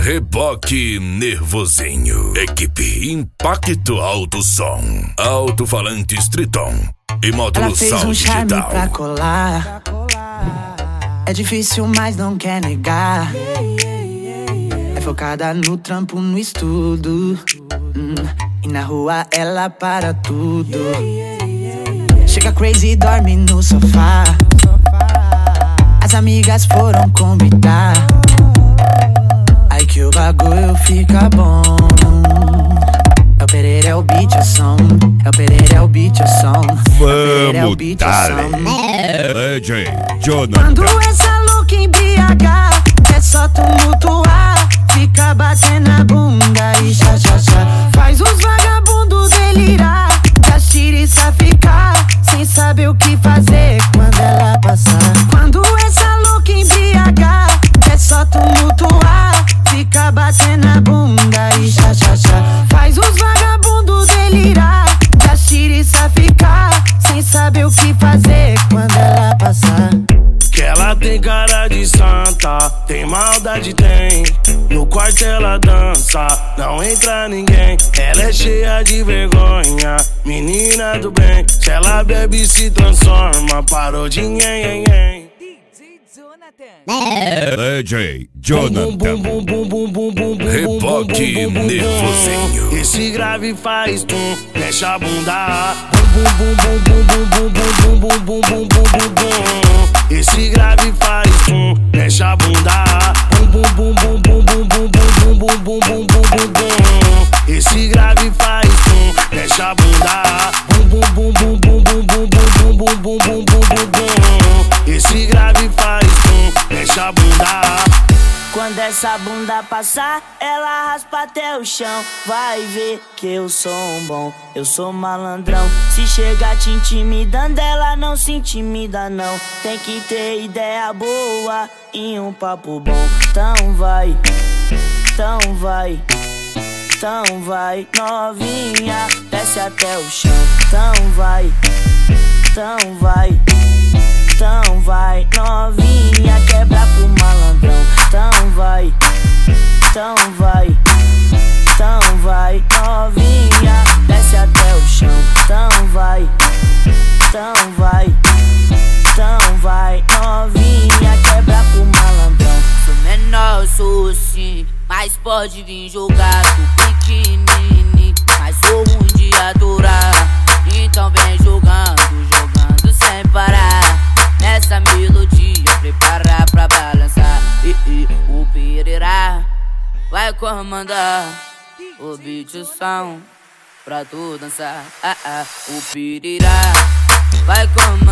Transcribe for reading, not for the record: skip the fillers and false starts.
Reboque Nervosinho. Equipe Impacto Alto Som. Alto-falante Triton e módulo Ela fez Sound um charme Digital. pra colar. É difícil, mas não quer negar. É focada no trampo, no estudo. E na rua ela para tudo. Chega crazy e dorme no sofá. As amigas foram convidar. Aí que o bagulho fica bom. É o Pereira, é o beat, o som. É o Pereira, é o beat, o som. Vamos, dale. DJ Jonathan. Quando essa louca em BH é só tumultuar. Fica batendo a bunda e xa, xa, xa. Faz os vagabundos delirar. Da xiriça ficar sem saber o que fazer quando ela passar. Quando essa louca em BH é só tumultuar. Fica batendo a bunda e xa, xa, xa. Faz os vagabundos delirar. Da xiriça ficar sem saber o que fazer quando ela passar. Que ela tem cara de santa, tem maldade, tem. No quarto ela dança, não entra ninguém. Ela é cheia de vergonha, menina do bem. Se ela bebe se transforma, parou de nhen. DJ Jonathan. Reboque Nervosinho. Esse grave faz tum, mexe a bunda. Bum bum bum bum bum bum bum bum bum bum bum bum bum. Esse grave faz tum, mexe a bunda. Bum bum bum bum bum bum bum bum bum bum bum bum bum. Esse grave faz tum, mexe a bunda. Bum bum bum bum bum bum bum bum bum bum bum bum bum. Esse grave faz tum, mexe a bunda. Quando essa bunda passar, ela raspa até o chão. Vai ver que eu sou um bom, eu sou malandrão. Se chegar te intimidando, ela não se intimida não. Tem que ter ideia boa e um papo bom. Então vai, então vai, então vai, novinha, desce até o chão. Então vai, então vai, então vai, novinha, quebra pro malandrão. Então vai, então vai, então vai, novinha, desce até o chão. Então vai, então vai, então vai, novinha, quebra pro malandrão. Sou menor, sou sim, mas pode vir jogar. Sou pequenininho, mas sou ruim de adorar. Então vem jogando, jogando sem parar. Nessa melodia, preparar pra balançar. O Pereira vai comandar o beat, o som pra tu dançar. O Pereira vai comandar.